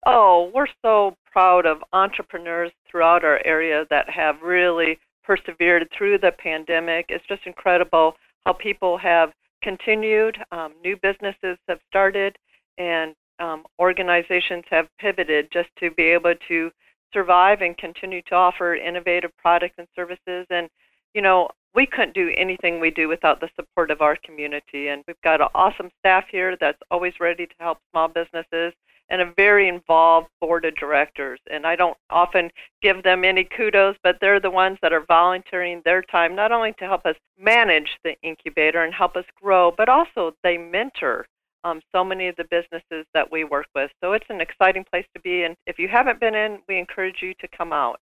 Oh, we're so proud of entrepreneurs throughout our area that have really persevered through the pandemic. It's just incredible how people have continued, new businesses have started, and organizations have pivoted just to be able to survive and continue to offer innovative products and services. And, we couldn't do anything we do without the support of our community. And we've got an awesome staff here that's always ready to help small businesses and a very involved board of directors. And I don't often give them any kudos, but they're the ones that are volunteering their time not only to help us manage the incubator and help us grow, but also they mentor so many of the businesses that we work with. So it's an exciting place to be. And if you haven't been in, we encourage you to come out.